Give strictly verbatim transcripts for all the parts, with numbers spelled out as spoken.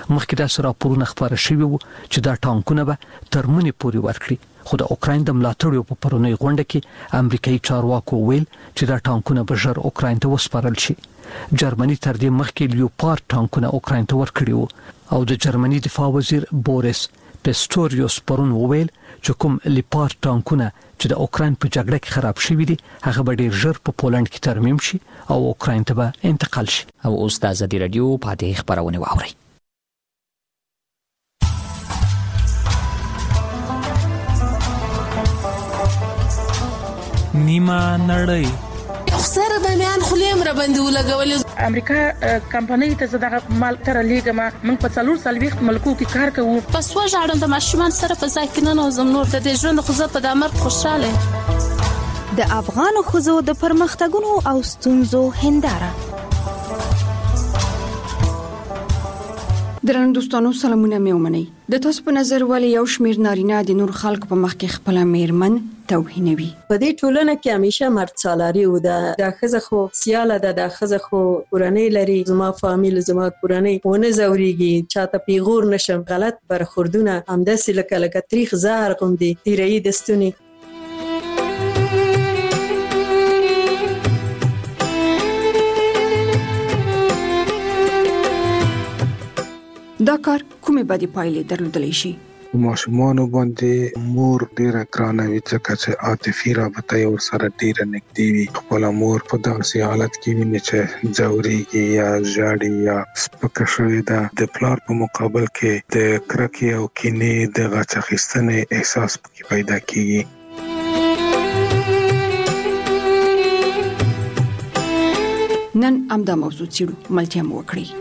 مخکې داسې راپورونه خپاره شوي وو چې دا ټانکونه به تر منې پورې ورکړي، خو د اوکراین د ملاتړیو په پرونی غونډه کې امریکایي چارواکو ویل چې دا ټانکونه به ژر اوکراین ته وسپارل شي. جرمني تر دې مخکې لیوپارد ټانکونه اوکراین ته ورکړي وو او د جرمني دفاع وزیر بوریس پستوریوس پرون وویل چې کوم لیوپارد ټانکونه چې د اوکراین په جګړه کې خراب شوي دي هغه به ډیر ژر په پولند کې ترمیم شي او اوکراین ته به انتقال شي. او اوس د ازادي رادیو پاتې خبرونه واوري. نیمه نړۍ سره د میان خلیم را باندې ولګول. امریکا کمپنۍ ته زداغه مال تر لیګه ما من په څلور سالويخت ملکو کې کار کوم. پس وژاړم د ماشومان سره په ځای کې نه نوزم نور د ژوند خو زه په دامر خوشاله. د افغان خوځو د پرمختګونو او ستونزو هنداره. درنو دوستانو سلامونه مې ومنئ. د تاسو په نظر ولې یو شمیر نارینه د نور خلکو په مخ کې خپل میرمن توهینوي؟ په دې ټولنه کې همیشه مرد سالاري و ده. د ښځه خو سیاله ده، د ښځه خو کورنۍ لري، زما فامیل زما کورنۍ ونه زوريږي، چاته پیغور نشم. غلط برخوردونه همداسې لکه لکه تاریخ زهر غوندي تیرې دستونی. دا کار کومې بدې پایلې درلودلی شي؟ ماشومان باندې مور ډیره ګرانه وي ځکه چې عاطفي رابطه یې ورسره ډیره نږدې وي. خپل مور په داسې حالت کې ویني چې ځورېږي یا ژاړي یا سپکه شوې ده، د پلار په مقابل کې د کرکې او کینې د غچ اخیستنې احساس پکې پیدا کیږي. نن همدا موضوع څېړو، ملتیا مو وکړئ.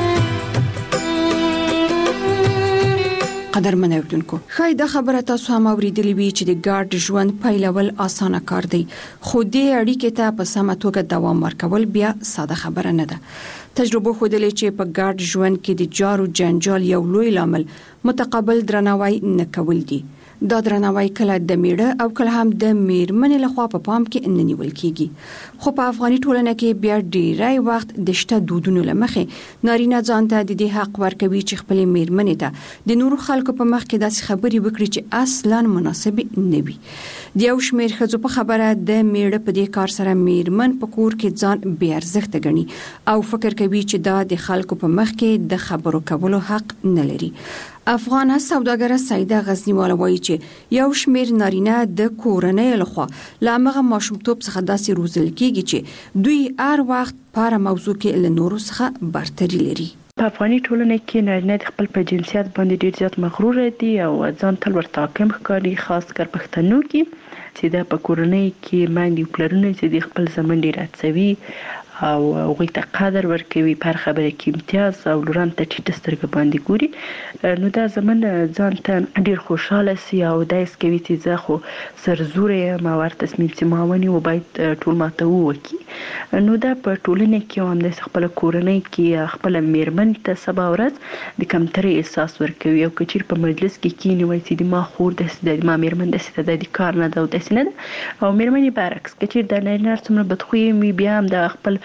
قدرمن اوریدونکو، خای دا خبره تاسو هم اوریدلې وی چې د ګارد ژوند پیلول اسانه کار دی، خو دې اړیکې ته په سمه توګه دوام ورکول بیا ساده خبره نه ده. تجربه ښودلې چې په ګارد ژوند کې د جارو جنجال یو لوی لامل متقابل درناوی نه کول دي. دا درناوی کله د میړه او کله هم د میرمنې لخوا په پام کې نه نیول کیږي. خو په افغاني ټولنه کې بیا ډیری وخت د شته دودونو لمخې نارینه ځان ته د دې حق ورکوي چې خپل میرمنې ته د نورو خلکو په مخ کې داسې خبرې وکړي چې اصلا مناسب نه وي. د یو شمېر ښځو په خبره د میړه په دې کار سره میرمن په کور کې ځان بې ارزښته ګڼي او فکر کوي چې دا د خلکو په مخ کې د خبرو کولو حق نه لري. افغانه سوداګره سیده غزنیواله وایي چې یو شمیر نارینه د کورنۍ لخوا لامغه ماشومتوب څخه داسې روزل کیږي چې دوی هر وخت په موضوع کې له نورو څخه برتري لري. په افغاني ټولنه کې نارینه د خپل په جنسیت باندې ډیر زیات مغرور دي او ځان تل ورته حاکم ښکاري، خاص کر پښتنو کې چې د په کورنۍ کې باندې پلرونه چې د خپل زمن ډیر اڅوي او هغوی ته قدر ورکوي، پر خبره کې امتیاز او لوران ته ټیټه سترګه باندې ګوري. نو دا زمن ځان ته ډیر خوشاله سي او دایس کوي چې زه خو سرزوره یم او ورته تصمیم چې ما ونیو باید ټول ماته وکړي. نو دا په ټولنه کې هم د خپل کورنۍ کې خپل میرمن ته سبا ورځ د کمترۍ احساس ورکوي او کچیر په مجلس کې کینی وایي چې د ما خور د ما میرمن داسې ده، د کار نه ده او داسې نه ده. او میرمنې برعکس کچیر د نارینه څومره بدخویه وي بیا هم د خپل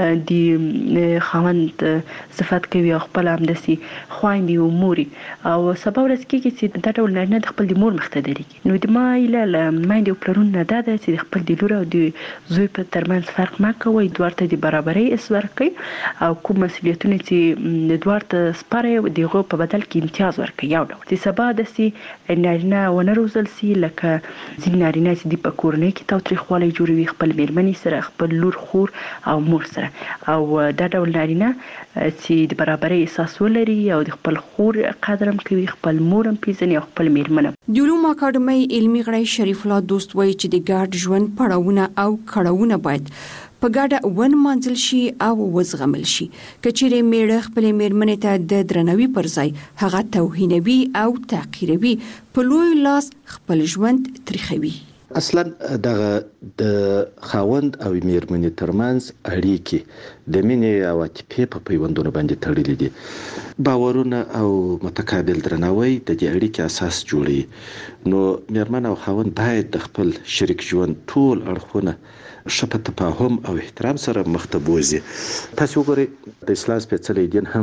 د خاوند صفات کوي او خپل هم داسې خویندې او موري او سبا ورځ کېږي چې دا ډول نارینه د خپل د مور مخ ته درېږي. نو د ما هیله له میندې او پلرونو نه دا ده چې د خپل د لور او د زوی په ترمنځ فرق مه کوئ، دواړو ته د برابرۍ حس ورکوئ او کوم مسؤلیتونه چې دواړو ته سپاره یې د هغو په بدل کې امتیاز ورکوئ. یو ډول چې سبا داسې نارینه ونه روزل سي لکه ځینې نارینه چې د په کورنۍ کې تاوتریخوالی جوړوي خپل میرمنې سره، خپل لور خور او مور سره، او دا ډول نارینه چې د برابرۍ احساس ولري او د خپل خور قدر هم کوي، خپل مور هم پیژني او خپل میرمن هم. د علومو اکاډمۍ علمي غړی شریف الله دوست وایي چې د ګډ ژوند پړاوونه او کړاوونه باید په ګډه ونمانځل شي او وزغمل شي. کچېرې میړه خپل میرمنې ته د درناوي پر ځای هغه توهینوي او تحقیروي، په لوی لاس خپل ژوند تریخوي. اصلا دغه د خاوند او میرمنې ترمنځ اړیکې د مینې او عاطفې په پیوندونو باندې تړلې دي. باورونه او متقابل درناوی د دې اړیکې اساس جوړوي. نو میرمن او خاوند باید د خپل شریک ژوند ټول اړخونه ښه په تفاهم او احترام سره مخ ته بوځي. تاسو وګورئ د اسلام سپېڅلی دین هم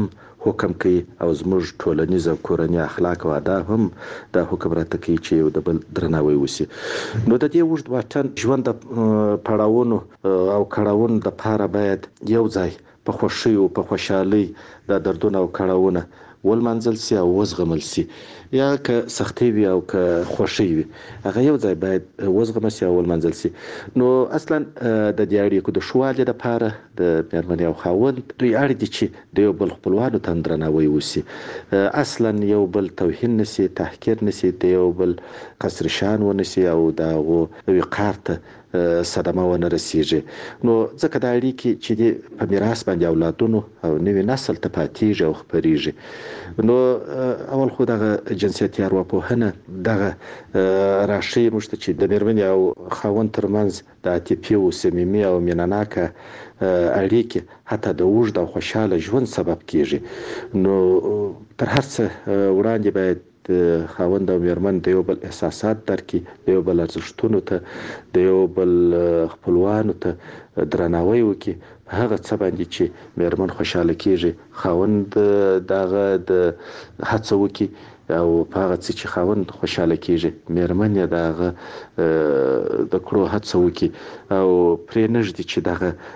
حکم کوي او زموږ ټولنیز او کورنی اخلاق او آداب هم د حکم راته کوي چې یو د بل درناوی وشي. نو د دې اوږد واټن ژوند د پړاوونو او کړاوونو د پاره باید یو ځای په خوښۍ او په خوشحالۍ د دردونه او کړاوونه ولمنځل سي او وزغمل سي، یا که سختي وي او که خوښي وي هغه یو ځای باید وزغمل سي او ولمنځل سي. نو اصلا د دې اړیکو د شوالي لپاره د مېرمنې او خاوند دوی اړ دي چې د یو بل خپلوانو ته درناوی وشي، اصلا یو بل توهین نشي، تحقیر نشي، د یو بل قصر شان ونشي او د وقار ته صدمه ونه رسیږي. نو ځکه دا اړیکې چې د په میراث باندې اولادونو او نوي نسل ته پاتېږي او خپرېږي. نو اول خو دغه جنسیتي ارواپوهنه دغه راښیي موږ ته چې د مېرمنې او خاوند ترمنځ د عاطفي او صمیمي او مینهناکه اړیکې حتی د اوږد او خوشحاله ژوند سبب کېږي. نو تر هر څه وړاندې باید د خاوند او مېرمن د یو بل احساسات درک کړي، د یو بل ارزښتونو ته، د یو بل خپلوانو ته درناوی وکړي په هغه څه باندې چې مېرمن خوشحاله کېږي، خاوند دغه د هڅه وکړي او په هغه څه چې خاوند خوشحاله کېږي مېرمن یې دغه د کړو هڅه وکړي او پرې نږدي چې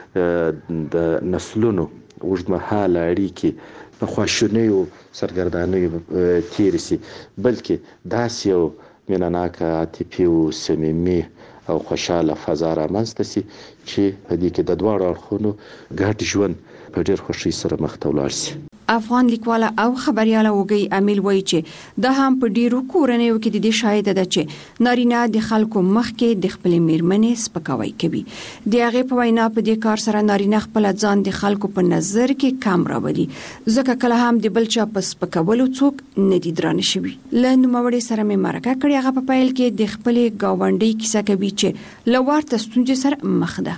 دغه د نسلونو اوږدمهاله اړیکې په خواشینیو سرګردانیو تېرې سي، بلکې داسې یو مینهناکه عاطفي او صمیمي او خوشحاله فضا رامنځته سي چې په دې کې د دواړو اړخونو ګډ ژوند په ډېر خوښۍ سره مخ ته ولاړ سي. افغان لیکواله او خبرياله وګي امیل وایي چې د هم په ډیرو کورنیو کې د دې شاهد ده چې نارینه د خلکو مخ کې د خپل میرمنې سپکاوی کوي. د هغه په وینا په دې کار سره نارینه خپل ځان د خلکو په نظر کې کم راوړي، ځکه کله هم د بل چا په سپکولو څوک نه دي درانه شوي. له نوموړي سره مې مرکه کړې، هغه په پیل کې د خپل گاونډي کیسه کوي چې لوړ تستونجه سره مخ ده.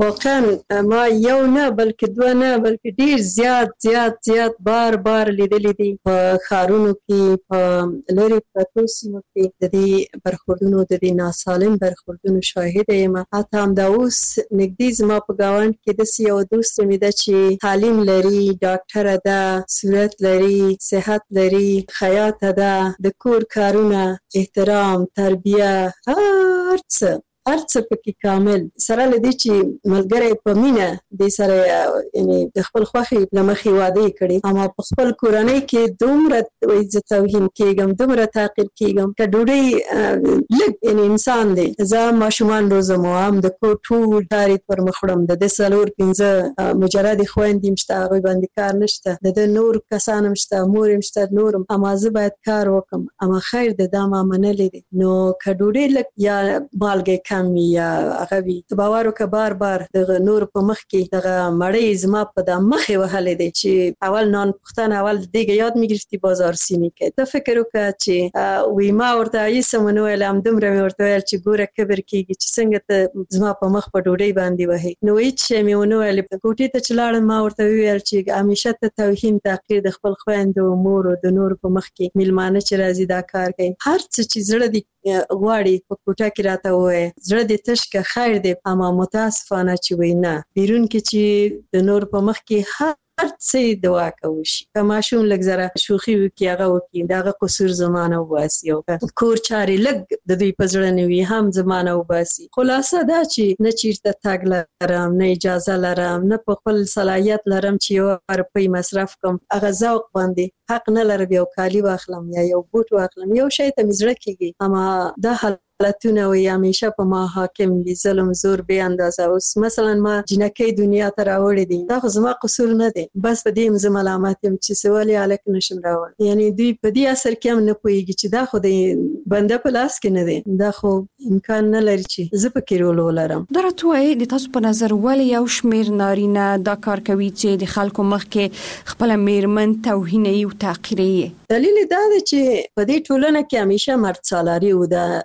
واقعا ما یو نه بلکې دوه نه بلکې ډیر زیات زیات زیات بار بار لیدلې دي په ښارونو کې، په لرې پرتو سیمو کې د دې برخوردونو د دې ناسالم برخوردونو شاهده یم. حتی همدا اوس نږدې زما په ګاونډ کې داسې یو دوست مې ده چې تعلیم لري، ډاکټره ده، صورت لري، صحت لري، خیاطه ده، د کور کارونه، احترام، تربیه، هر څه هر څه پکې کامل سره لدی چې ملګری په مینه د سره یعنی د خپل خوخي لمخې واده کړي، اما په خپل کورنۍ کې دومره عزت توهین کېږم، دومره تعقیب کېږم که ډوډۍ لږ یعنی انسان دی. زه ماشومان روزم هم د کور ټول کاري پر مخ وړم، د دې څلور پنځه مجرد خویندې مشته، هغوی باندې کار نشته، د نور کسان مشته، مور مشته، نورم، اما زه باید کار وکم. اما خیر د دا ما منلې دي. نو که ډوډۍ لږ یا مالګې یا هغه وي ته باور وکړه بار بار د نور په مخ کې دغه مړۍ زما په د مخې وهلې دی چې اول نان پختن اول دیګه یاد میگرفتی بازار سیمې کې. ته فکر وکړه چې وی ما ورته ایسه منو علم دومره مې ورته ویل چې ګوره کبر کېږي چې څنګه ته زما په مخ په ډوډۍ باندې وهې. نو هیڅ شی مې ونه ویل. کوټې ته چې لاړم ما ورته ویل چې همیشه ته توهین تحقیر د خپل خویندو مور او د نور په مخ کې میلمانه چې راځي دا کار کوي. هر څه چې زړه دی غواړي په کوټه کې راته وایي، زړه دې تش که خیر دی، اما متاسفانه چې وای نه بیرون کې چې د نور په مخ کې هر هر څه دوا کوي. که ماشوم لږ زره شوخي وکړي هغه وکړي دغه قصور زمانه وباسي، او کور چارې لږ د دوی په زړه نه وي هم زمانه وباسي. خلاصه دا چې نه چیرته تګ لرم، نه اجازه لرم، نه په خپل صلاحیت لرم چې یو روپۍ مصرف کوم. هغه ذوق باندې حق نه لرم یو کالي واخلم یا یو بوټ واخلم، یو شی ته مې زړه کېږي. اما دا حالتونه وي همیشه په ما حاکم دي، ظلم زور بې اندازه. اوس مثلا ما جنکۍ دنیا ته راوړې دي، دا خو زما قصور نه دی، بس په دې زه ملامت یم چې څه ولې هلک نشم راوړی. یعنی دوی په دې اثر کې هم نه پوهېږي چې دا خو د بنده په لاس کې نه دی، دا خو امکان نه لري چې زه پکې رول ولرم. دا راته وایي د تاسو په نظر ولې یو شمېر نارینه دا کار کوي چې د خلکو مخ کې خپله میرمن توهینوي او تحقیروي؟ دلیل دا دی چې په دې ټولنه کې همیشه مرد سالاري و، د هلک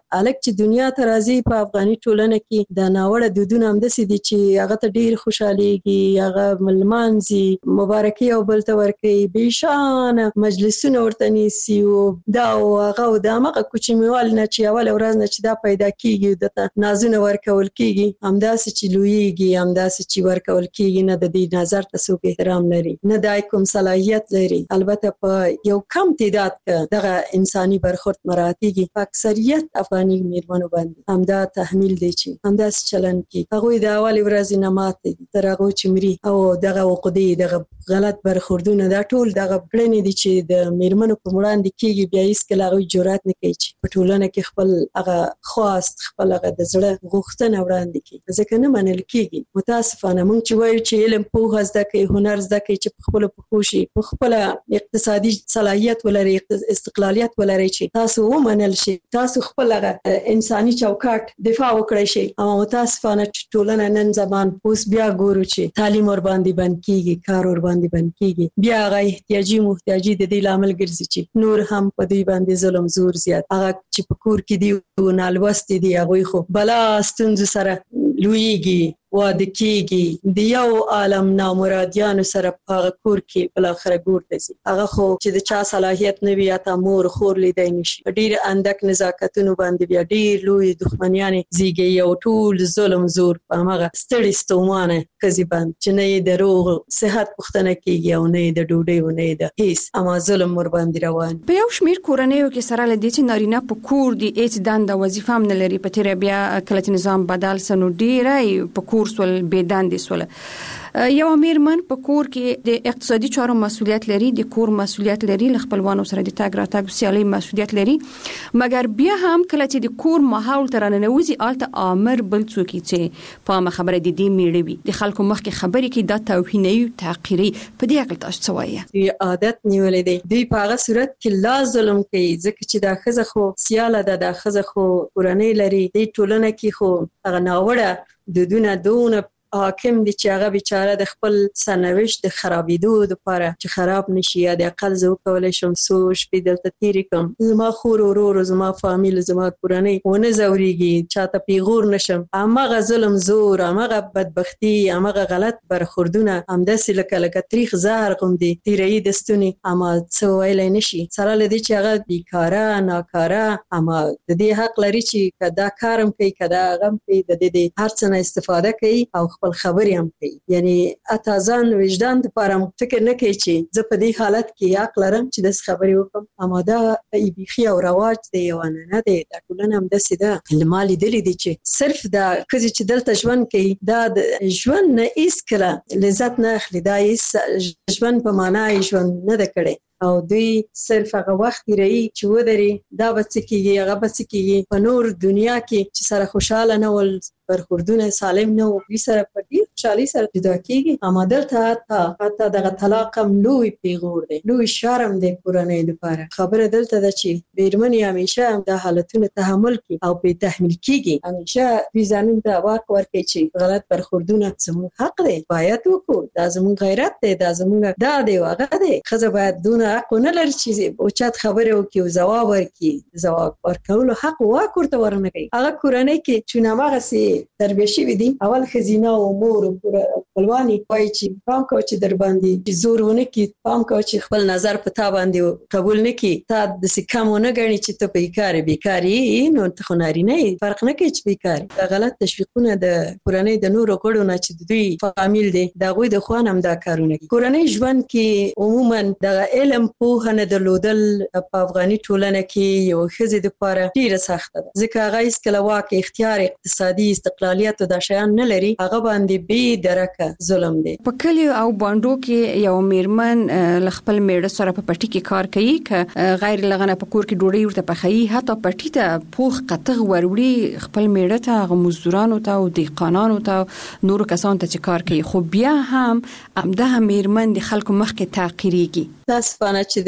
چې دنیا ته راځي په افغاني ټولنه کې د ناوړه دودونه همداسې دي چې هغه ته ډیر خوشحاليږي، هغه ملمانځي، مبارکي او بل ته ورکوي، بېشانه مجلسونه ورته نیسي او دا او هغه او د همغه کوچنیوال نه چې اول ورځ نه چې دا پیدا کېږي دته نازونه ورکول کېږي، همداسې چې لویږي، همداسې چې ورکول کېږي، نه د دې نظر ته څوک احترام لري، نه د کوم صلاحیت لري. البته په یو کم تعداد کې دغه انساني برخورد مراعاتېږي، په اکثریت افغاني میرمنو باندې همدا تحمیل دی چې همداسې چلند کوي. هغوی د اولې ورځې نه ماتې دي تر هغو چې مري، او دغه عقدې، دغه غلط برخوردونه، دا ټول دغه کړنې دي چې د میرمنو په وړاندې کېږي. بیا هېڅکله هغوی جرأت نه کوي چې په ټولنه کې خپل هغه خواست، خپل هغه د زړه غوښتنه وړاندې کړي، ځکه نه منل کېږي. متاسفانه موږ چې وایو چې علم پوهه زده کړئ، هنر زده کړئ، چې په خپلو پښو شي، په خپله اقتصادي صلاحیت ولرئ، استقلالیت ولرئ، چې تاسو ومنل شي، تاسو خپل هغه انساني چوکاټ دفاع وکړئ شي. اما متاسفانه چې ټولنه نن زمان اوس بیا ګورو چې تعلیم ور باندې بند کېږي، کار ور باندې بند کېږي، بیا هغه احتیاجي محتاجي د دې لامل ګرځي چې نور هم په دوی باندې ظلم زور زیات. هغه چې په کور کې دي او نالوستي دي، هغوی خو بلا ستونزو سره لویږي، واده کېږي، د یو عالم نامرادیانو سره په هغه کور کې بالاخره ګور ته ځي. هغه خو چې د چا صلاحیت نه وي، حتی مور خور لیدی نه شي، ډېر اندک نزاکتونو باندې بیا ډېر لوی دښمنیانې زیږوي او ټول ظلم زور په همغه ستړي ستومانه ښځې باندې چې نه یې د روغ صحت پوښتنه کېږي او نه یې د ډوډۍ او نه یې د هېڅ، اما ظلم ورباندې روان. په یو شمېر کورنیو کې سره له دې چې نارینه په کور دي، هېڅ دنده وظیفه هم نه لري، په تېره بیا کله چې نظام بدل سه نو ډېری په کور سول بې دندې سوله. یو میرمن په کور کې د اقتصادي چارو مسؤلیت لري، د کور مسؤلیت لري، له خپلوانو سره د تګ راتګ سیالي مسؤلیت لري، مګر بیا هم کله چې د کور ماحول ته راننوځي هلته آمر بل څوک چې په عامه خبره د دې میړه وي، د خلکو مخکې خبرې کوي، دا توهینوي، تحقیري. په دې هکله تاسو څه وایئ؟ دوی عادت نیولی دی، دوی په هغه صورت کې لا ظلم کوي، ځکه چې دا ښځه خو سیاله ده، دا ښځه خو کورنۍ لري، دې ټولنه کې خو هغه ناوړه دودونه دونه حاکم دي چې هغه بیچاره د خپل سرنوشت د خرابېدو لپاره چې خراب نشي، یا د اقل زه وکولی شم څو شپې دلته تېرې کړم، زما خور ورور، زما فامیل، زما کورنۍ ونه ځورېږي، چاته پیغور نشم. همغه ظلم زور، همغه بدبختي، همغه غلط برخوردونه همداسې لکه لکه تریخ زهر غوندې تېروي د ستوني، اما څه ویلی نشي، سره له دې چې هغه بیکاره ناکاره، اما د دې حق لري چې که دا کار هم کوي، که دا هغه هم کوي، د دې د هر څه نه استفاده کوي او خپل خبرې هم کوي. یعنی اته ځان وجدان دپاره فکر نه کوي چې زه په دې حالت کې حق لرم چې داسې خبرې وکړم. اما دا بیخي او رواج دی، یو عنعنه دی، دا ټولنه همداسې ده. له ما لیدلي دي چې صرف دا ښځې چې دلته ژوند کوي، دا د ژوند نه هېڅکله لذت نه اخلي، دا هېڅ ژوند په معنا یې ژوند نه ده کړی، او دوی صرف هغه وخت تېروي چې ودري، دا به څه کېږي، هغه به څه کېږي. په نور دنیا کې چې سره خوشحاله نه ول، برخوردونه سالم نه و، دوی سره په ډېر خوشحالۍ سره جدا کېږي. اما دلته حتی حتی دغه طلاق هم لوی پیغور دی، لوی شرم دی کورنۍ لپاره. خبره دلته ده چې میرمنې همیشه هم دا حالتونه تحمل کړي او پرې تحمیل کېږي، همیشه دوی ځانونو ته واک ورکوي چې غلط برخوردونه زموږ حق دی، باید وکړو، دا زموږ غیرت دی، دا زموږ دا دی او هغه دی. ښځه باید دونه حق ونه لري چې اوچت خبرې وکړي او ځواب ورکړي، ځواب ورکولو حق واک ورته ورنه کوي. هغه کورنۍ کې چې هماغسې تربیه شوي دي، اول ښځینه او مور او خپلوانې وایي چې پام کوه چې در باندې زور ونه کړي، پام کوه چې خپل نظر په تا باندې قبول نه کړي، تا داسې کم ونه ګڼي چې ته بیکار یې، بیکار یې نو ته خو نارینه یې، فرق نه کوي چې بیکار یې. دا غلط تشویقونه د کورنۍ د نورو غړو نه چې د دوی فامیل دی، د هغوی د خوا نه هم دا کارونه کوي. کورنۍ ژوند کې عموما دغه علم پوهه نه درلودل په افغاني ټولنه کې یو ښځې دپاره ډېره سخته ده، ځکه هغه هېڅکله واک، اختیار، اقتصادي استقلالیت او دا شیان نه لري، هغه باندې بې درکه ظلم دی. په کلیو او بانډو کې یو میرمن له خپل میړه سره په پټي کې کار کوي، که غیر لغنه په کور کې ډوډۍ ورته پخوي، حتی پټي ته پوخ قطغ وروړي خپل میړه ته، هغه مزدورانو ته او دهقانانو ته، نورو کسانو ته چې کار کوي، خو بیا هم همدغه میرمن د خلکو مخکې تحقیریږي. متاسفانه چې د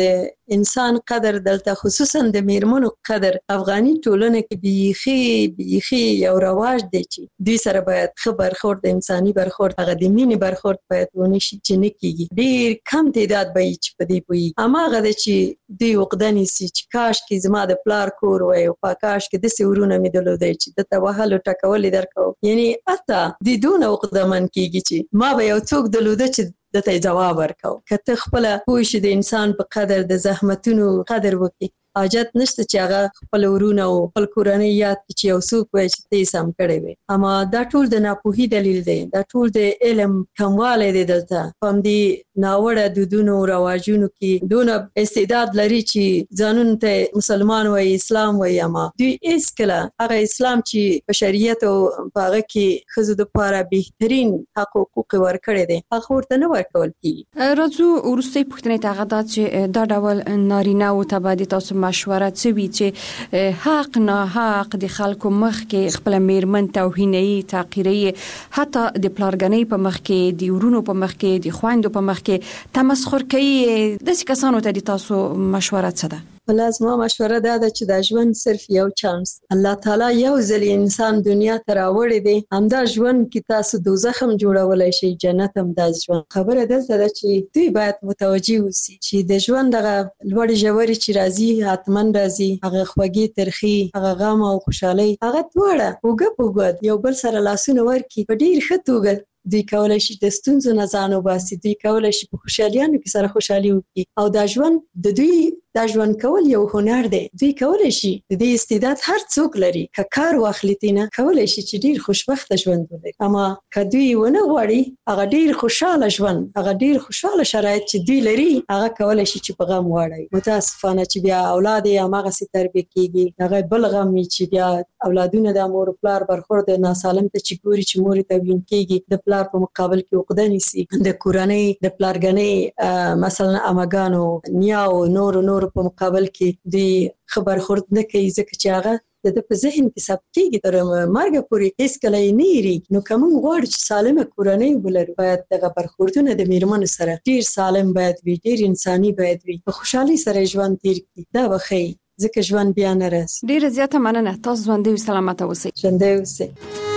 انسان قدر دلته خصوصا د میرمنو قدر افغاني ټولنه کې بیخي بیخي یو رواج دی چې دوی سره باید ښه برخورد انساني برخورد هغه د مینې برخورد باید ونشي چې نه کیږي. ډیر کم تعداد به چې په دې پوي هماغه د چې دوی وقدنی سي چې کاش کې زما د پلار کور وای او پاکاش کې د سورونه مې درلودي چې د توهل ټکول درکو یعنی اته د دون وقدمن کیږي چې ما به یو څوک درلوده چې د ته جواب ورکاو. کته خپل پوه شي د انسان په قدر د زحمتونو قدر وکړي حاجت نشته چې هغه خپل ورونه او خپل کورنۍ یاد چې یو څوک وایي چې ته سم کړی وي. اما دا ټول د ناپوهي دلیل دی، دا ټول د علم کموالی دی. دلته هم دې ناوړه دودونو او رواجونو کې دونه استعداد لري چې ځانونه ته مسلمان وایي اسلام وایي، اما دوی هیڅکله هغه اسلام چې په شریعت او په هغه کې ښځو دپاره بهترین حق حقوق ورکړی دی هغه ورته نه ورکول کېږي. راځو وروستۍ پوښتنې ته هغه دا چې دا ډول نارینه‌و ته باید تاسو مشوره څه وي چې حق نه حق د خلکو مخ کې خپل میرمن توهیني تحقیري حتی د پلارګنۍ په مخ کې د ورونو په مخ کې د خويندو په مخ کې تمسخر کوي، د څه کسانو ته د تاسو مشوره څه ده؟ لازمه مشوره دا ده چې دا ژوند صرف یو چانس الله تعالی یو ځل انسان دنیا ته راوړی دی، همدا ژوند کې تاسو دوزخ هم جوړولای شي جنت هم دا ژوند. خبره دلته ده چې دوی باید متوجي اوسي چې د ژوند دغه لوړې ژورې چې راځي حتمن راځي، هغه خوږې ترخي هغه غم او خوشحالي هغه دواړه اوږه په اوږه یو بل سره لاسونه ورکړي په ډیر ښه توګه دوی کولای شي د ستونزو نه ځان وباسي، دوی کولای شي په خوشحالیانو کې سره خوشحالي وکړي او دا ژوند د دوی دا ژوند کول یو هنر دی. دوی کولای شي د دې استعداد هر څوک لري که کار واخلي تینه کولای شي چې ډیر خوشبخته ژوند ولري. اما که دوی ونه غواړي هغه ډیر خوشاله ژوند هغه ډیر خوشاله شرایط چې دوی لري هغه کولای شي چې په غم واړي. متاسفانه چې بیا اولاد یې هماغه سي تربیه کیږي هغه بل غم چې بیا اولادونه د مور پلار برخورد ناسالم ته چې ګوري چې مور ته وین کیږي د پلار په مقابل کې عقده نیسي، د کورنۍ د پلارګنۍ مثلا اماګانو نیاو نور نور په مقابل کې دی خبر خورد نه کوي ځکه چې هغه د په ذهن کې ثبت کیږي تر مرګ پورې هیڅ کله نه یری. نو کوم غواړي چې سالمه کورنۍ ولري باید دغه برخوردونه د میرمنو سره ډیر سالم باید وي، ډیر انساني باید وي، په خوشحالي سره ژوند تیر کړي. دا وخی ځکه ژوند بیا نه راځي. ډیر زیاته مننه، تاسو ژوندۍ او سلامت اوسئ. ژوندۍ اوسئ.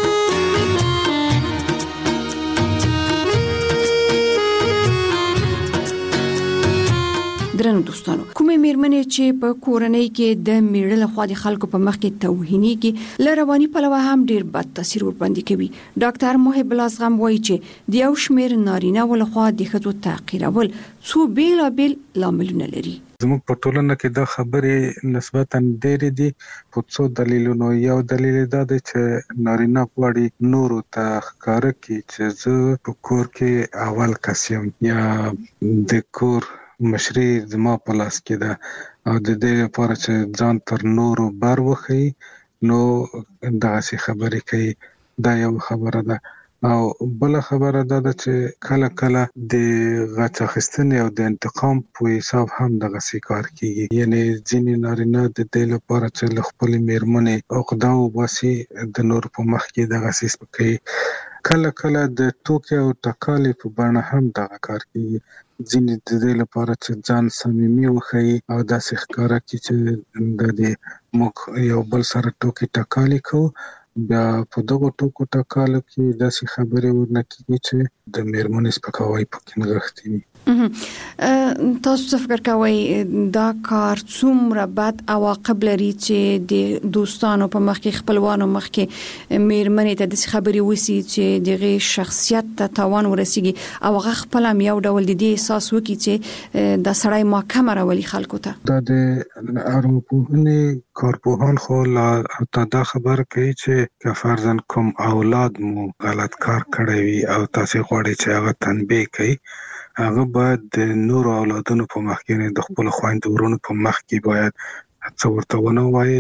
درنو دوستانو، کومې میرمنې چې په کورنۍ کې د میړه لخوا د خلکو په مخ کې توهینېږي له رواني پلوه هم ډیر بد تاثیر ورباندې کوي. ډاکټر محب الله زغم وایي چې د یو شمېر نارینه لخوا د ښځو تحقیرول څو بیلابیل لاملونه لري. زموږ په ټولنه کې دا خبرې نسبتاً ډېرې دي په څو دلیلونو. یو دلیل دا دی چې نارینه غواړي نورو ته ښکاره کړي چې زه په کور کې اول کس یم یا د کور مشري زما په لاس کې ده او د دې لپاره چې ځان تر نورو بر وښي نو دغسې خبرې کوي. دا یو خبره ده. او بل خبره دا ده چې کله کله د غچ اخیستنې او د انتقام په حساب هم دغسې کار کیږي. یعنی ځینې نارینه د دې لپاره چې له خپلې میرمنې عقده وباسي د نورو په مخ کې دغسې سپکوي. کله کله د ټوکې او ټکالې په بڼه هم دغه کار کیږي. ځینې د دې لپاره چې ځان صمیمي وښیي او داسې ښکاره کړي چې د دې موږ یو بل سره ټوکې ټکالې کوو، بیا په دغو ټوکو ټکالو کې داسې خبرې ورنه کېږي چې د میرمنې سپکاوی پکې نغښتی وي. تاسو څه فکر کوئ دا کار څومره بد عواقب لري چې د دوستانو په مخ کې خپلوانو مخ کې میرمنې ته د خبرې وسی چې دغه شخصیت ته تاوان ورسیږي او هغه خپل هم یو ډول د دې احساس وکړي چې د سړی محکمه راولي خلکو ته؟ دا د ارواپوهنې کارپوهان خو لا دا خبره کوي چې که فرضاً کوم اولاد مو غلط کار کړی وي او تاسو غواړئ چې هغه تنبیه کړئ هغه باید د نورو اولادونو په مخ کې د خپل خویندو ورونو په مخ کې باید څه ورته ونه وایي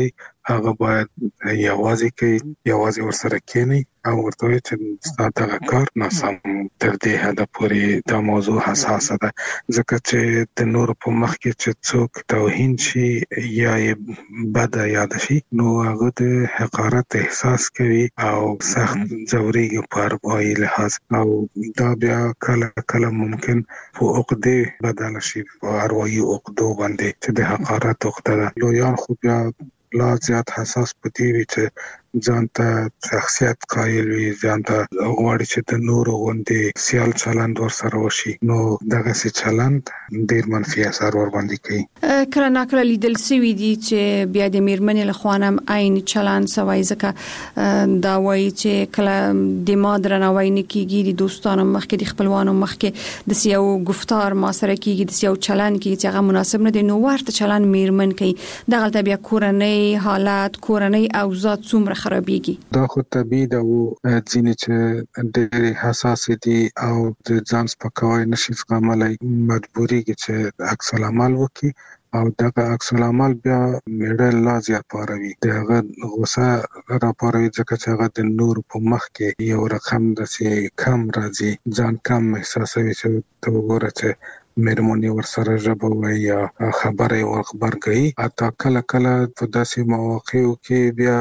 هغه باید یوازې کوي یوازې ورسره کېني او ورته وایي چې دا کار ناسم تر دې حده پورې دا موضوع حساسه ده ځکه چې د نور په مخ کې چې څوک توهین شي یا یې بد یاد شي نو هغه د حقارت احساس کوي او سخت ځوريږي په اروايي لحاظ او دا بیا کله کله ممکن په عقدې بدل شي په اروايي عقدو باندې چې د حقارت عقده ده لویان خو بیا لا زیات حساس پدې وي چې ځان ته شخصیت قایل وي ځان ته غواړي چې د نورو غوندې سیال چلند ورسره وشي نو دغه سي چلند ډیر منفي اثر ور باندې کوي کله ناکله لیدل سوي دي چې بیا د میرمنې له خوانم عین چلند سوي ځکه دا وایي چې کله د مادر نووي نکېږي د دوستانو مخکې د خپلوانو مخکې د سیاو گفتار ما سره کېږي د سیاو چلند کې چې هغه مناسب نه دی نو ورته چلند میرمن کوي دغه ته بیا کورنۍ حالات کورنۍ اوضاع څومره خرابېږي دا خو طبيعي ده او ځینې چې ډېر حساس دي او د ځان سپکاوی نشي زغملای مجبوري کې چې عکس العمل وکړي او دغه عکس العمل بیا میډل لا زیات پاروي دغه غوسه را پاروي ځکه چې هغه د نور په مخ کې یو رقم د سي کم راځي ځان کم احساسوي چې ته وګوره چې میرمنې ورسره ژبه وي یا خبره ور خبرګي اته کله کله په داسې مواقعو کې بیا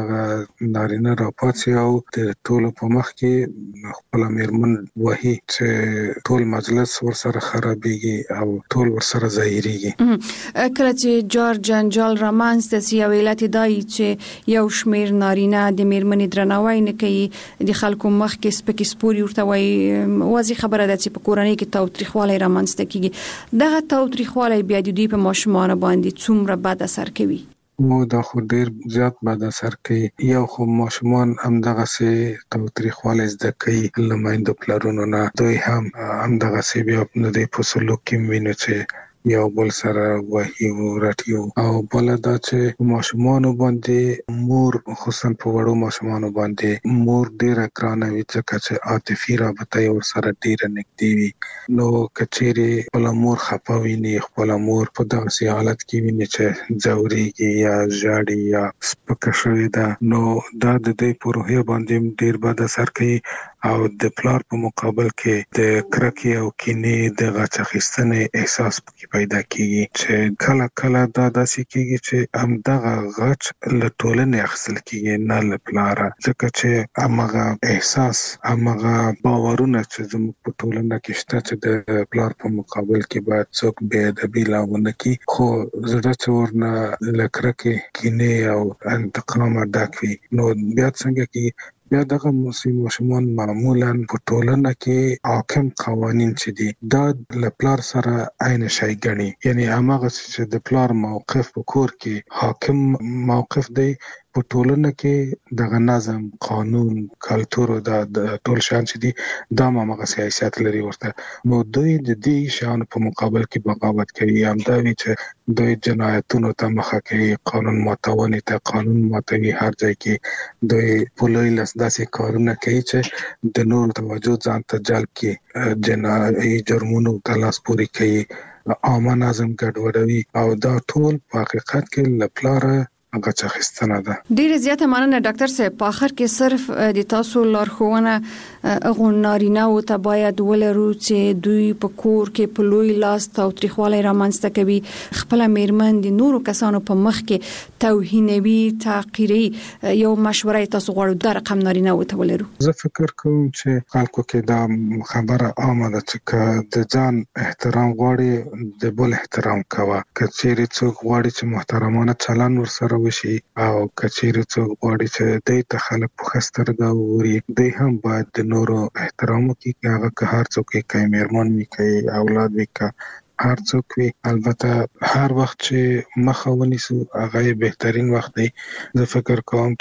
د نارینه راپاتې او د ټول په مخ کې خپل میرمن وਹੀ چې ټول مجلس ورسره خرابېږي او ټول ورسره ظاهريږي کله چې جار جنجال رامنځ د سیاو علت دای چې یو شمیر نارینه د میرمنې درناوی نه کوي د خلکو مخ کې سپکې سپوري ورته وایي واضح خبره ده چې په کورنۍ کې تاوتریخوالی رامنځ کیږي دغه تاوتریخوالی بیا د دوی په ماشومان باندې څومره بد اثر کوي مو دا خو ډیر زیات بد اثر کوي یو خو ماشومان هم دغه سي تاوتریخوالی زده کوي لمایند پلرونو نه دوی هم هم دغه سي بیا د په سلوک کې ویني چې یو بل سره وਹੀ ورټیو او بل دا چې ماشومان باندې مور خصوصا په وړو ماشومان باندې مور ډیره کرانه وي چې عاطفي رابطه ور سره ډیره نږدې وي نو کچېره بل مور خپاوي نه خپل مور په داسې حالت کې ویني چې ځوريږي یا ژاړي یا سپکشوي دا نو دا د دې پروهه باندې ډیر بد اثر کوي او د پلار په مقابل کې د کرکې او کینې د غچخستنې احساس پیدا کیږي چې کله کله دا داسې کیږي چې هم دغه غچ له ټولنې اخیستل کیږي نه له پلاره ځکه چې هغه احساس هغه باورونه چې زموږ په ټولنه کې شته چې د پلار په مقابل کې باید څوک بې ادبي لاونه کوي خو زړه چې ورنه له کرکې کینې او انتقام ډک وي نو بیا څنګه کې بیا دغه ماشومان معمولا په ټولنه کې حاکم قوانين چې دي دا له پلار سره عین شي غني یعنی هغه چې د پلار موقف په کور کې حاکم موقف دی په ټولنه کې دغه نظم قانون کلچر د ټول شان چې دي دا ماغه سیاست لري ورته نو دوی د دې شان په مقابل کې بغاوت کوي هم دا وی چې دوی جنایتونو ته مخه کوي قانون ماتونې ته قانون ماتوي هر ځای کې دوی په لوی لاس داسې کارونه کوي چې د نور توجه ځان ته جلب کړي جنایي جرمونو ته لاس پوري کوي عامه نظم ګډوډوي او دا ټول په حقیقت کې لپاره هغه څخستنه ده ډیره زیاته مننه ډاکټر صاحب په اخر کې صرف د تاسو لارښوونه اغه نارینه او ته باید ولرو چې دوی په کور کې په لوی لاس تاوتریخوالی رامنځته کوي خپل میرمن د نورو کسانو په مخ کې توهینوي تحقیري یو مشوره تاسو غواړو د رقم نارینه او ته ولرو زه فکر کوم چې خلکو کې دا خبره عامه ده چې د ځان احترام غواړي د بل احترام کوه کچېری څوک غواړي چې محترمانه چلند ورسره وشي او کچېری څوک غواړي چې د ته خلک په خسترګه ووري دوی هم باید د نورو احترام وکړي هغه که هر څوک کوي میرمن وي کوي اولاد وي هر څوک وي البته هر وخت چې مخه ونیسو هغه بهترین وخت دی زه فکر کوم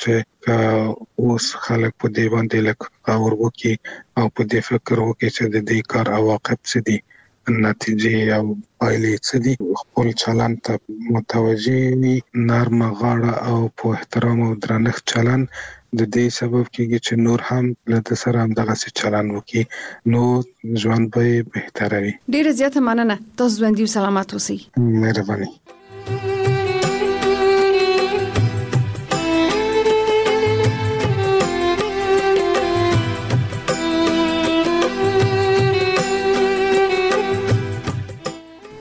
چې اوس خلک په دې باندې لکه اور وکړي او په دې فکر وکړي چې د دې کار عواقب څه دي نتیجې او پایلې څه دي خپل چلند ته متوجي وي نرمه غاړه او په احترام او درنښت چلند د دې سبب کېږي چې نور هم له سره هم دغه څه چلند وکړي نو ژوند به بهتره وي ډیره زیاته مننه تاسو ژوندۍ او سلامت اوسئ مهرباني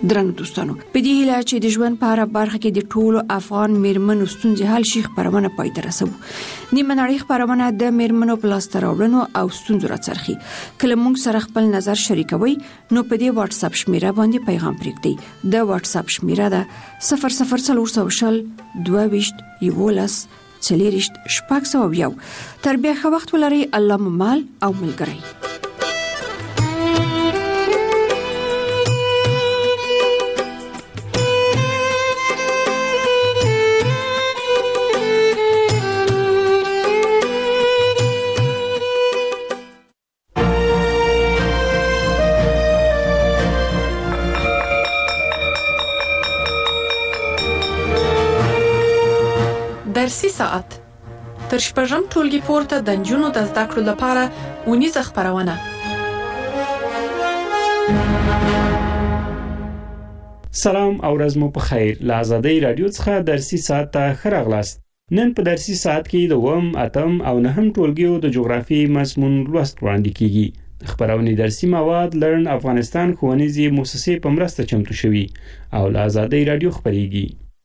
درنو دوستانو په دې هیله چې د ژوند په اړه برخه کې د ټولو افغان میرمنو ستونزې حل شي خبرونه پای ته رسوو. نیمه نړۍ خبرونه د میرمنو په لاس راوړنو او ستونزو راڅرخي. کله موږ سره خپل نظر شریکوي نو په دې واتس اپ شمیره باندې پیغام پرېږدئ. د واتس اپ شمیره ده صفر صفر څلور شل دوه ویشت یولس څلېرشت شپږ سوه یو. تر بیا ښه وخت ولرئ. الله مو مال او ملګری. درسي ساعت تر شپږم ټولګي پورته د نجونو د زده کړو لپاره ونیزه خبرونه. سلام او ورځ مو په خیر. له آزادۍ رادیو څخه درسي ساعت ته ښه راغلاست. نن په درسي ساعت کې د اووم، اتم او نهم ټولګیو د جغرافي مضمون لوست وړاندې کیږي. خبرونه درسي مواد لرن افغانستان ښوونیزې مؤسسې په مرسته چمتو شوي او له آزادۍ رادیو خبريږي.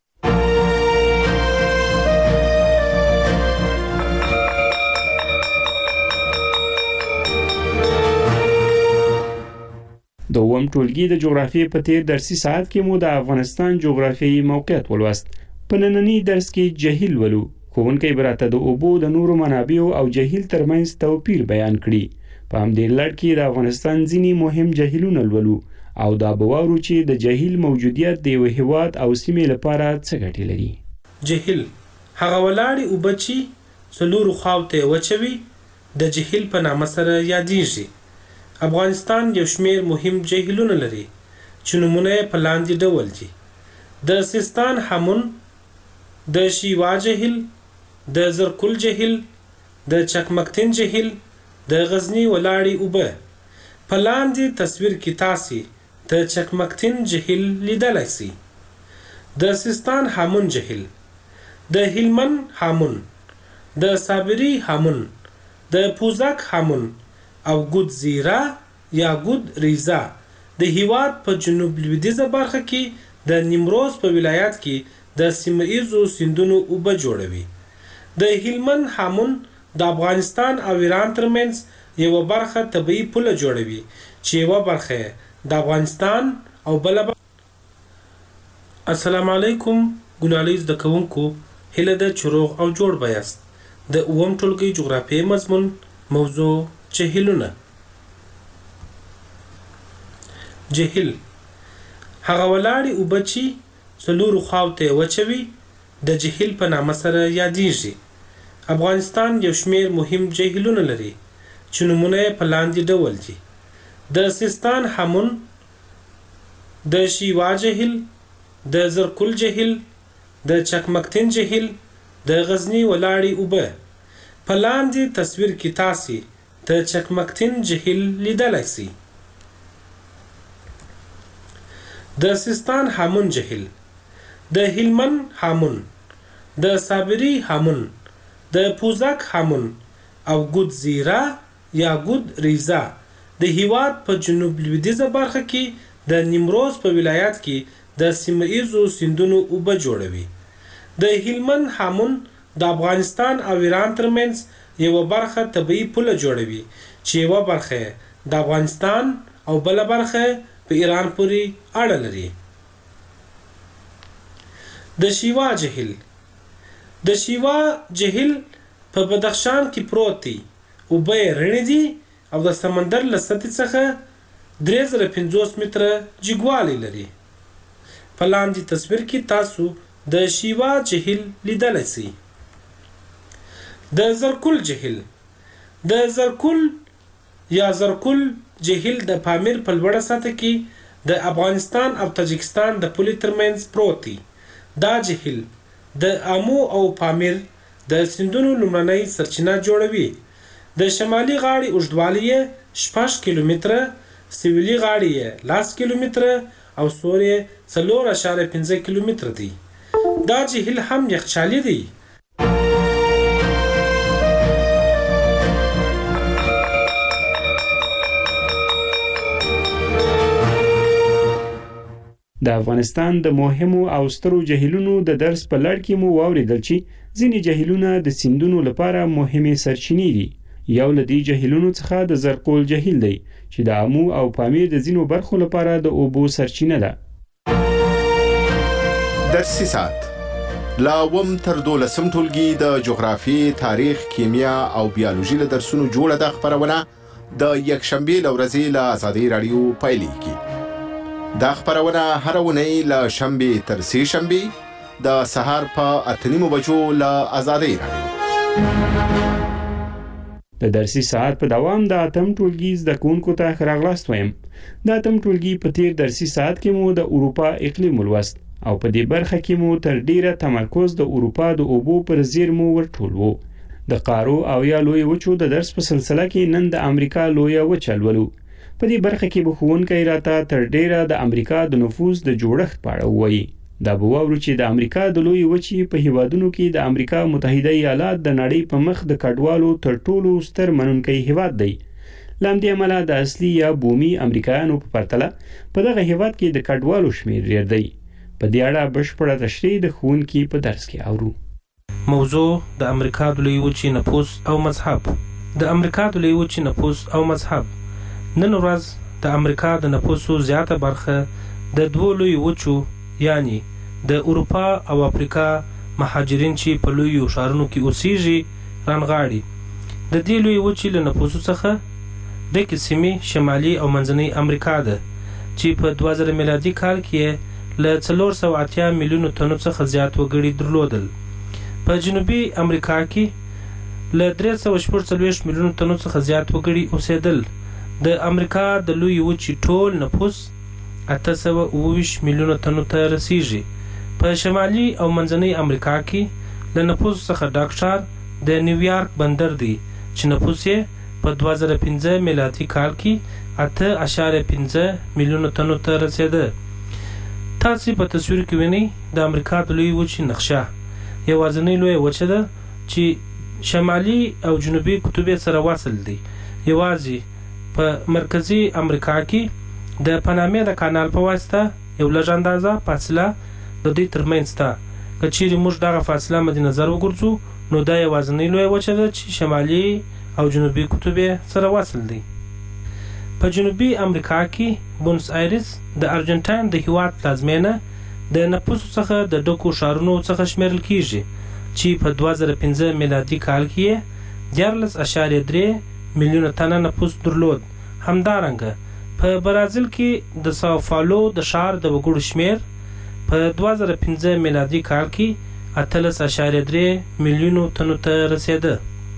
د اووم ټولګي د جغرافیې په تیر درسي ساعت کې مو د افغانستان جغرافیایي موقعیت ولوست. په نننی درس کې جهیل ولو. ښوونکی براته د اوبو د نورو منابعو او جهیل ترمنځ توپیر بیان کړي. په همدې لړ کې د افغانستان ځینې مهم جهیلونه لولو او دا به واورو چې د جهیل موجودیت د یو هېواد او سیمې لپاره څه ګټې لري. جهیل هغه ولاړې اوبه چې څلورو خواو ته وچوي د جهیل په نامه سره یادېږي. افغانستان یو شمیر مهم جهیلونه لري چې نمونه په لاندې ډول دي: د سیستان هامون، د شیوا جهیل، د زرکل جهیل، د چکمکتین جهیل، د غزنی ولاړې اوبه. په لاندې تصویر کې تاسو د چکمکتین جهیل لیدلای شئ. د سیستان هامون جهیل، د هلمند هامون، د صابری هامون، د پوزک هامون او ګود زیرا یا ګود ریزا د هیواد په جنوب لویدیځه برخه کې د نیمروز په ولایت کې د سیمه‌ایزو سیندونو اوبه جوړوي. د هلمند هامون د افغانستان او ایران ترمنځ یو برخه طبيعي پوله جوړوي چې یو برخه د افغانستان او بل. السلام علیکم ګلالي زده کوونکو، هله د چروغ او جوړ بیاست. د اووم ټولګي جغرافیایي مضمون موضوع جهیلونه. جهیل هغه ولاړې اوبه چې څلورو خواو ته وچوي د جهیل په نامه سره یادېږي. افغانستان یو شمیر مهم جهیلونه لري چې نمونه په لاندې ډول دي: د سیستان هامون، د شیوا جهیل، د زرکل جهیل، د چکمکتین جهیل، د غزنی ولاړې اوبه. په لاندې تصویر کې تاسو د چکمکتین جهیل لیدلای شئ. د سیستان هامون جهیل، د هلمند هامون، د صابری هامون، د پوزک هامون او ګود زیرا یا ګود ریزا د هیواد په جنوب لویدیځه برخه کې د نیمروز په ولایت کې د سیمه‌ایزو سیندونو اوبه جوړوي. د هلمند هامون د افغانستان او ایران ترمنځ یو برخه طبيعي پوله جوړوي چې یو برخه د افغانستان او بل برخه په ایران پورې اړه لري. د شیوا جهیل، د شیوا جهیل په بدخشان کې پروت دی. اوبه یې رڼې دي او د سمندر له سطحې څخه درې زره پنځوس متره جګوالی لري. په لاندې تصویر کې تاسو د شیوا جهیل لیدلای شئ. د زرکل جهیل، د زرکل یا زرکل جهیل د پامیر په لوړه سطح کې د افغانستان او تاجکستان د پولې ترمنځ پروت دی. دا جهیل د آمو او پامیر د سیندونو لومړنۍ سرچینه جوړوي. د شمالي غاړې اوږدوالی یې شپږ کیلومتره، سویلي غاړې یې لس کیلومتره او سور یې څلور اعشاریه پنځه کیلومتره دی. دا جهیل هم یخچالي دی. د افغانستان د مهمو او سترو جهیلونو د درس په لړ کې مو واوریدل چې ځینې جهیلونه د سیندونو لپاره مهمه سرچینې دي. یو له دې جهیلونو څخه د زرقول جهیل دی چې د امو او پامیر د ځینو برخو لپاره د اوبو سرچینه ده. درسي ساعت لا وم تر دولسم ټولګي د جغرافي، تاریخ، کیمیا او بیولوژي له درسونو جوړه د خبرونه د یکشنبه لورځي له آزادي رادیو پایلیږي. دا خبرونه هر ونی له شنبه تر سه شنبه د سهار په اتنیمو بجو له آزادي رادیو. د درسي ساعت په دوام د اتم ټولګي زده کوونکو ته راغلاست وایم. د اتم ټولګي په تیر درسي ساعت کې مو د اروپا اقلیم ولوست او په دې برخه کې مو تر ډیره تمرکز د اروپا د اوبو پر زیرمو ورټولو. د قارو او یا لوی وچو د درس په سلسله کې نن د امریکا لوی وچه لولو. په دې برخه کې به ښوونکی راته تر ډیره د امریکا د نفوذ د جوړښت په اړه وایي. دا به واورو چې د امریکا د لوی وچې په هیوادونو کې د امریکا متحده ایالات د نړۍ په مخ د کډوالو تر ټولو ستر منونکی هیواد دی. لامدې عمله د اصلي یا بومي امریکایانو په پرتله په دغه هیواد کې د کډوالو شمیر ډیر دی. په دې اړه بشپړه تشریح د ښوونکي په درس کې اورو. موضوع د امریکا د لوی وچې نفوس او مذهب. د امریکا د لوی وچې نفوس او مذهب. نن ورځ د امریکا د نفوسو زیاته برخه د دوه لوی وچو یعنی د اروپا او افریقا مهاجرین چې په لوی ښارونو کې اوسېږي رانغاړي. د دې لوی وچې له نفوسو څخه د کسمې شمالي او منځنۍ امریکا ده چې په دوه زره میلادي کال کې له څلور سوه اتیا میلیونو تنو څخه زیات وګړي درلودل. په جنوبي امریکا کې له درې سوه شپږ څلوېښت میلیونو تنو څخه زیات وګړي اوسېدل. د امریکا د لوی وچې ټول نفوس اته سوه اوه ویشت میلیونو تنو ته رسیږي. په شمالي او منځنۍ امریکا کې له نفوس څخه ډک ښار د نیویارک بندر دی چې نفوس یې په دوه زره پنځه میلادي کال کې اته اعشاریه پنځه میلیونو تنو ته رسېده. تاسو په تصویر کې وینئ د امریکا د لوی وچې نقشه. یوازینۍ لویه وچه ده چې شمالي او جنوبي قطب سره وصل دي. یوازې په مرکزي امریکا کې د پانامې د کانال په واسطه یو لږ اندازه فاصله د دوی ترمنځ شته. که چیرې موږ دغه فاصله مد نظر وګورځو نو دا یوازینۍ لویه وچه ده چې شمالي او جنوبي قطب سره وصل دي. په جنوبي امریکا کې بونس آیرس د ارجنټاین د هیواد پلازمینه د نفوسو څخه د ډکو ښارونو څخه شمیرل کیږي چې په دوه زره پنځه میلادي کال کې دیارلس اعشاریه درې میلیونه تنه نفوس درلود. همدارنګه په برازیل کې د ساو پاولو د ښار د وګړو شمیر په دوه زره پنځه میلادي کال کې اتلس اعشاریه درې میلیونو تنو ته رسېده.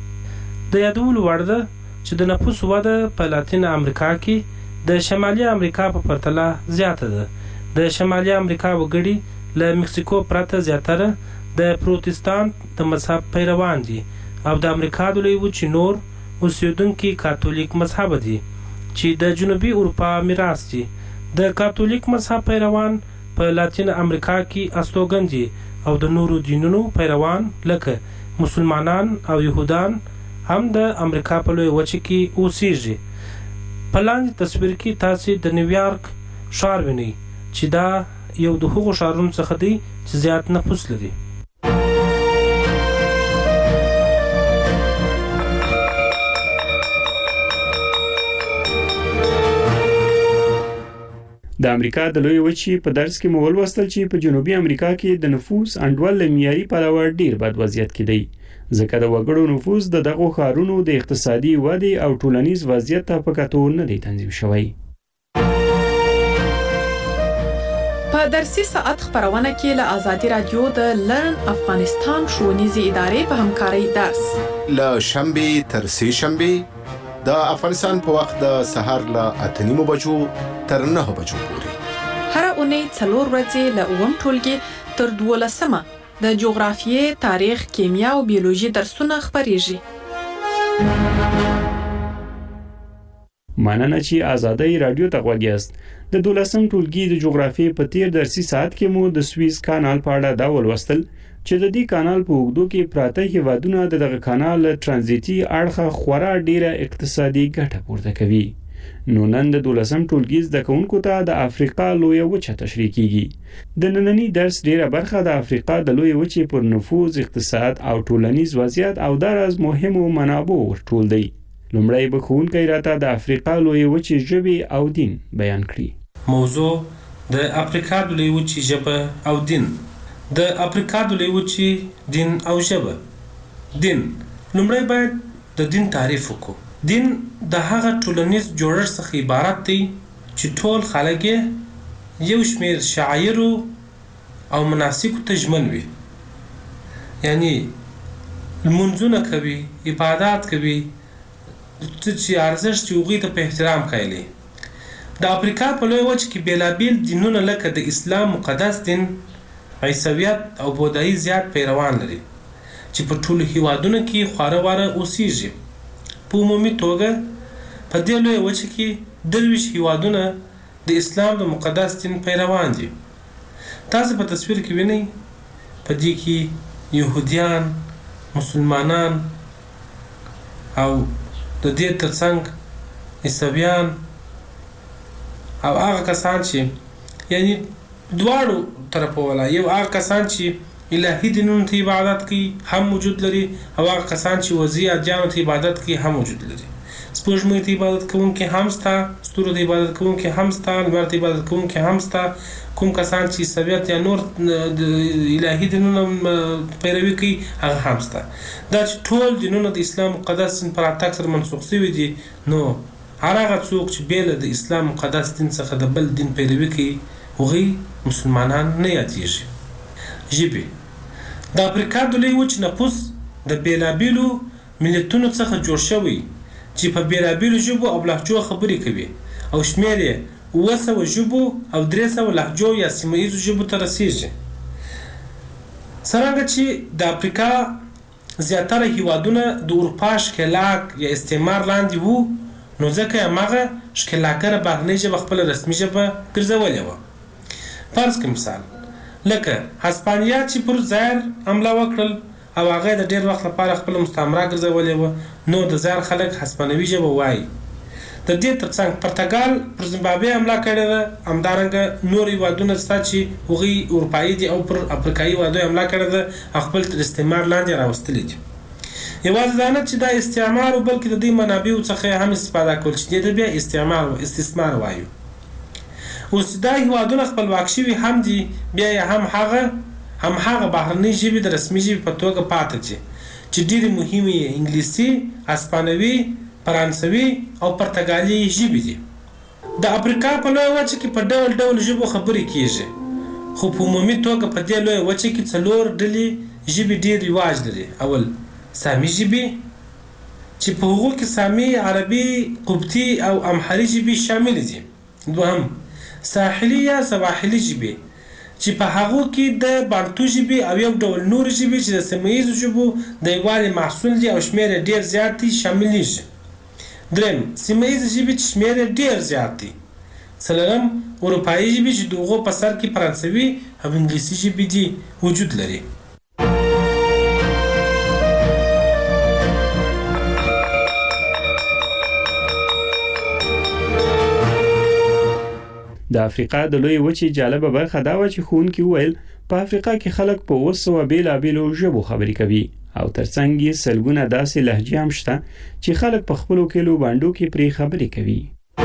د یادولو وړ ده چې د نفوس وده په لاتین امریکا کې د شمالي امریکا په پرتله زیاته ده. د شمالي امریکا وګړي له مکسیکو پرته زیاتره د پروتستانت د مذهب پیروان دي او د امریکا د لوی وچې نور اوسېدونکي کاتولیک مذهب دي چې د جنوبي اروپا میراث دي. د کاتولیک مذهب پیروان په لاتین امریکا کې استوګن دي او د نورو دینونو پیروان لکه مسلمانان او يهودان هم د امریکا په لوی وچې کې اوسېږي. په لاندې تصویر کې تاسو د نیویارک ښار وینئ چې دا یو د هغو ښارونو څخه دی چې زیات نفوس لري. د امریکا د لوی وچې په درس کې مو ولوستل چې په جنوبي امریکا کې د نفوس انډول له معیاري پلوه ډیر بد وضعیت کې دی ځکه د وګړو نفوس د دغو ښارونو د اقتصادي ودې او ټولنیز وضعیت ته په کتو نه دی تنظیم شوی. په درسي ساعت خبرونه کې له آزادي رادیو د لرن افغانستان ښوونیزې ادارې په همکارۍ درس له شنبه تر سه شنبه د افغانستان په وخت د سهار له اتنیمو بجو تر نه بجو پورې هر اونۍ څلور ورځې له اووم ټولګي تر دولسمه د جغرافیې، تاریخ، کیمیا او بیولوژي درسونه خبرېږي. مننه چې آزادۍ رادیو ته غوږ یاست. د دولسم ټولګي د جغرافیې په تیر درسي ساعت کې مو د سویس کانال په اړه دا ولوستل چې د دې کانال په اوږدو کې پراته هیوادونه د دغه کانال ترانزیتي اړخه خورا ډیره اقتصادي ګټه پورته کوي. نو نن د دولسم ټولګي زده کوونکو ته د افریقا لویه وچه تشریح کیږي د نننی درس ډیره برخه د افریقا د لویه وچې پر نفوذ اقتصاد او ټولنیز وضعیت او د راز مهمو منابعو ورټول دی لومړی به ښوونکی راته د افریقا لویه وچې ژبې او دین بیان کړي موضوع د افریقا د لویه وچې ژبه او دین د افریقا د لویه وچې دین او ژبه دین لومړی باید د دین تعریف وکړو دین د هغه ټولنیز جوړښت څخه عبارت دی چې ټول خلک یو شمېر شعایر او مناسک ته ژمن وي یعنی لمونځونه کوي عبادت کوي چې ارزښت یې هغوی ته په احترام قایل د افریقا په لویه وچه کې بېلابېل دینونه لکه د اسلام مقدس دین عیسویت او بودایي زیات پیروان لري چې په ټولو هیوادونو کې خواره واره اوسیږي په عمومي توګه په دې لویه وچه کې درویشت هیوادونه د اسلام د مقدس دین پیروان دي تاسو په تصویر کې وینئ په دې کې یهودیان مسلمانان او د دې ترڅنګ عیسویان او هغه کسان چې یعنی دواړو طرفو والا یو هغه کسان چې الهی دینونو ته عبادت کوي هم موجود لري او هغه کسان چې وضعي ادیانو ته عبادت کوي هم موجود لري سپوږمۍ ته عبادت کوونکي هم شته ستورو ته عبادت کوونکي هم شته لمر ته عبادت کوونکي هم شته کوم کسان چې عیسویت یا نور د الهي دینونو پیروي کوي هغه هم شته دا چې ټول دینونه د اسلام مقدس دین پر اتاک سره منسوخ شوي دي نو هر هغه څوک چې بېله د اسلام مقدس دین څخه د بل دین پیروي کوي هغوی مسلمانان نه یادېږي ژبې د افریقا د لویې وچې نفوس د بېلابېلو ملتونو څخه جوړ شوی چې په بېلابېلو ژبو او لهجو خبرې کوي او شمېر یې اوه سوه ژبو او درې سوه لهجو یا سیمه ییزو ژبو ته رسیږي څرنګه چې د افریقا زیاتره هیوادونه د اروپا ښکېلاک یا استعمار لاندې وو نو ځکه یې هماغه ښکېلاکره بهرنۍ ژبه خپله رسمي ژبه ګرځولې وه فرض کړه مثال لکه هسپانیا چې پر زایر حمله وکړل او هغه د ډېر وخت لپاره خپله مستعمره ګرځولې وه نو د زایر خلک هسپانوي ژبه وایي د دې ترڅنګ پرتګال پر زیمبابوې حمله کړې ده همدارنګه نور هیوادونه شته چې هغوی اروپایي دي او پر افریقایي هیوادو یې حمله کړې ده او خپل تر استعمار لاندې راوستلي دي یوازې دا نه چې دا استعمار و بلکې د دې منابعو څخه هم استفاده کول چې دې ته بیا استعمار استثمار وایو اوس دا هیوادونه خپلواک شوي هم دي بیا یې هم هغه هم هغه بهرنۍ ژبې د رسمي ژبې په توګه پاتې دي چې ډېرې مهمې یې انګلیسي هسپانوي فرانسوي او پرتګالي ژبې دي د افریقا په لویه وچه کې په ډول ډول ژبو خبرې کیږي خو په عمومي توګه په دې لویه وچه کې څلور ډلې ژبې ډېر رواج لري اول سامي ژبې چې په هغو کې سامي عربي قبطي او امحري ژبې شامل دي دوهم ساحلي یا سواحلي ژبې چې په هغو کې د بانتو ژبې او یو ډول نور ژبې چې د سیمه ییزو ژبو د یووالي محصول دي او شمېر یې ډېر زیات دي شاملېږي دریم سیمه ییزې ژبې چې شمېر یې ډېر زیات دي څلورم اروپایي ژبې چې د هغو په سر کې فرانسوي او انګلیسي ژبې دي وجود لري د افریقا د لویې وچې جالبه برخه دا وه چې ښوونکي وویل په افریقا کې خلک په اوه سوه بېلابېلو ژبو خبرې کوي او ترڅنګ یې سلګونه داسې لهجې هم شته چې خلک په خپلو کلیو بانډو کې پرې خبرې کوي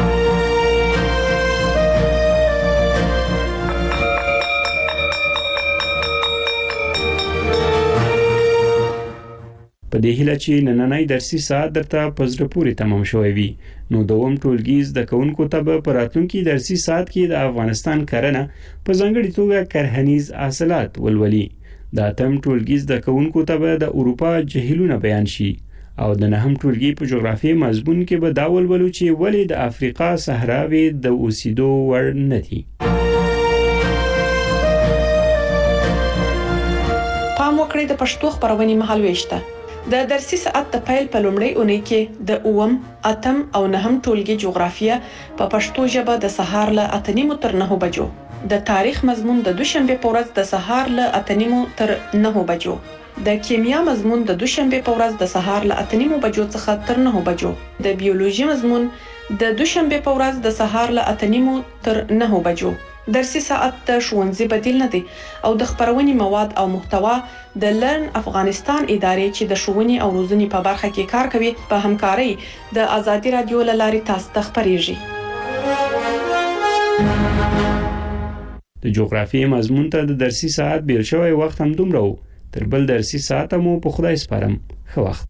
په دې هیله چې نننی درسي ساعت درته په زړه پورې تمام شوی وي نو دوم ټولګي زده کوونکو ته به په راتلونکي درسي ساعت کې د افغانستان کرنه په ځانګړې توګه کرهنیز حاصلات ولولي د اتم ټولګي زده کوونکو ته به د اروپا جهیلونه بیان شي او د نهم ټولګي په جغرافیې مضمون کې به دا ولولو چې ولې د افریقا صحراوې د اوسېدو وړ نه دي پام وکړئ د پښتو خبرونې مهالويش ته د درسي ساعت د پیل په لومړۍ اونۍ کې د اووم اتم او نهم ټولګي جغرافیه په پښتو ژبه د سهار له اته نیمو تر نهو بجو د تاریخ مضمون د دوشنبه په ورځ د سهار له اته نیمو تر نهو بجو د کیمیا مضمون د دوشنبه په ورځ د سهار له اته نیمو بجو څخه تر نهو بجو، د بیولوژي مضمون د دوشنبه په ورځ د سهار له اته نیمو تر نهو بجو. درسي ساعت د ښوونځي بدیل نه دی او د خبرونې مواد او محتوا د لرن افغانستان ادارې چې د ښوونې او روزنې په برخه کې کار کوي په همکارۍ د ازادي رادیو له لارې تاسو ته خبريږي. د جغرافیې مضمون ته د درسي ساعت بیل شوی وخت هم دومره و. تر بل درسي ساعت مو په خدای سپارم. ښه وخت.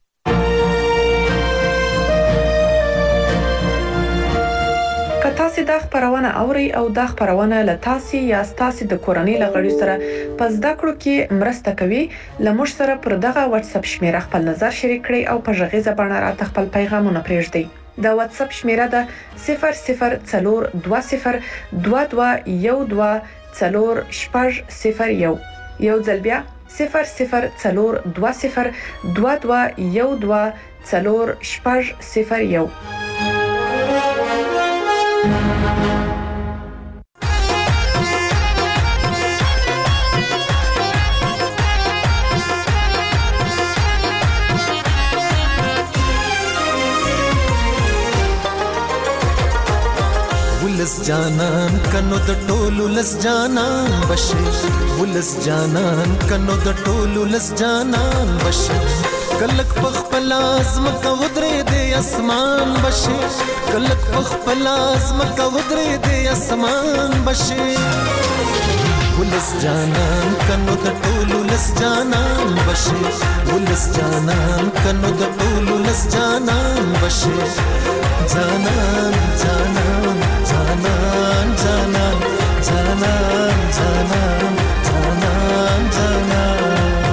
که تاسو دا خبرونه اوري او دا خبرونه له تاسو یا تاسو د کورنۍ لغړي سره په زده کړو کې مرسته کوي، لمر سره پر دغه واتس اپ شمیره خپل نظر شریک کړئ او په ژغې زبانه راته خپل پیغامونه پرېږدئ. د واتس اپ شمیره ده صفر صفر څلور دوه صفر دوه دوه یو دوه څلور شپږ صفر یو. یو ځل بیا صفر صفر څلور دوه صفر دوه دوه یو دوه څلور شپږ صفر یو. ولس جانان کنو د ټولو لس جانان بشي، ولس جانان کنو د ټولو لس جانان بشي. کلک پخپل ازمکه ودرې د اسمان بشي، کلک پخپل ازمکه ودرې د اسمان بشي. ولس جانان کنو د ټولو لس جانان بشي، ولس جانان کنو د ټولو لس جانان بشي. جانان جانان جانان جانان جانان جانان جانان جانان.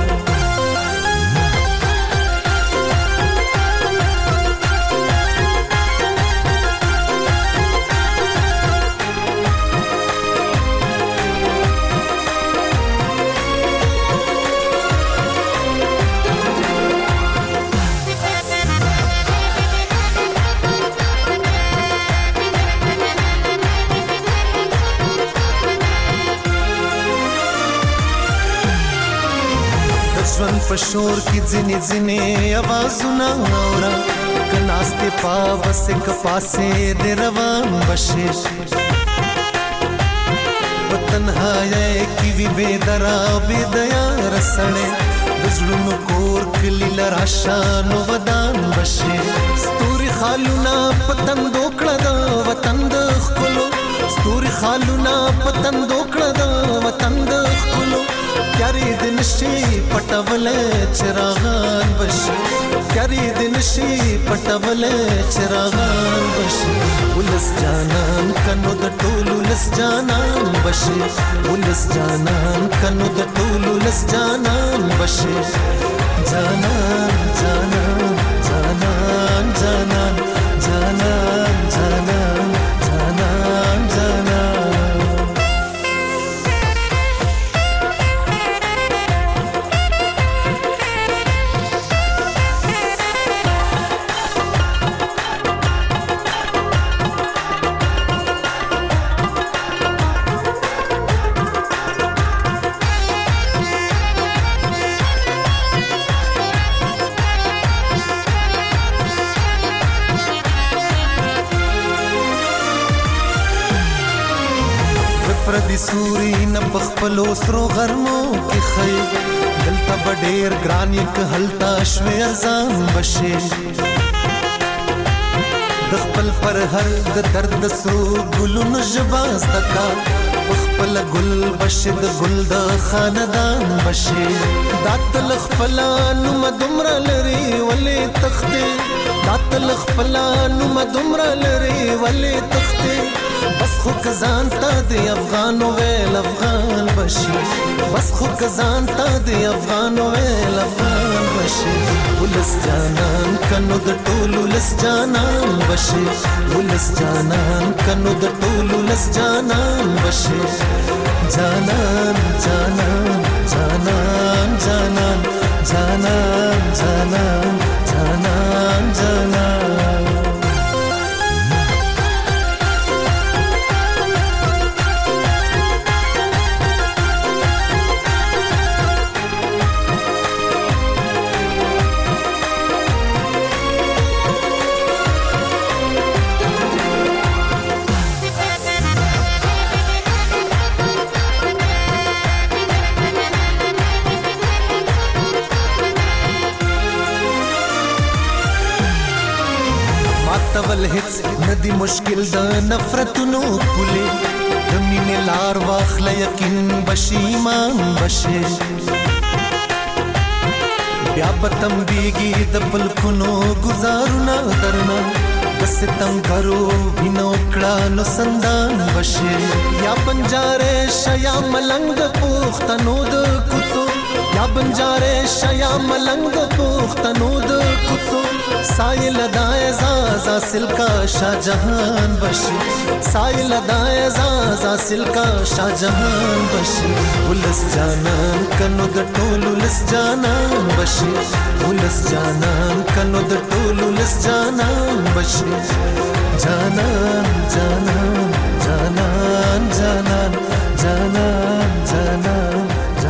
ژوند په شور کې ځینې ځینې आवाजونه اورا، کناسته پاوسه کپاسه د روان بشي. وطنهای کی وی بيدرا بيدیا رسړې د زړونو کور کلی لراشانو ودان بشي. ستوري خالونه پتن دوکړه د وطن د خپلو، ستوري خالونه پتن دوکړه د وطن د خپلو. پیاری دن شي پټول چراغان بشي، پیاری دن شي پټول چراغان بشي. ولس جانان کنو د ټولو لس جانان بشي، ولس جانان کنو د ټولو لس جانان بشي. جانان جانان جانان جانان جانان جانان جانان جانان. پردي سوري نه بخپلو سرو غرمو کې خي، دلته بډیر ګران یک هلتا شوي ارزان بشي. د خپل پر هر د درد سرو ګلونو جواز دکا، خپل ګل بشي د ګل د خاندان بشي. داتل خپلانو مدمر لري ولې تخته، داتل خپلانو مدمر لري ولې تخته. بس خو کزان تا دی افغان ویل افغان بشي، بس خو کزان تا دی افغان ویل افغان بشي. ولس جانان کنو د ټولو لس جانان بشي، ولس جانان کنو د ټولو لس جانان بشي. جانان جانان جانان جانان جانان جانان جانان جانان. ول هیڅ ندی مشکل د نفرتونو پوله د مینې لار واخله یقین بشي ایمان بشي بیا به تمبیږي د پلکونو ګزارونه درنه د ستمګرو وینو کړه نو سندان بشي یا بنجارې شیا ملنګ د پښتنو د کوڅو یا بنجارې شیا ملنګ د پښتنو د کوڅو سایل د اعزاز حاصل کا شاهجهان بشي سایل د اعزاز حاصل کا شاهجهان بشي ولس جانان کنو د ټولو لس جانان بشي ولس جانان کنو د ټولو لس جانان بشي جانان جانان جانان جانان جانان جانان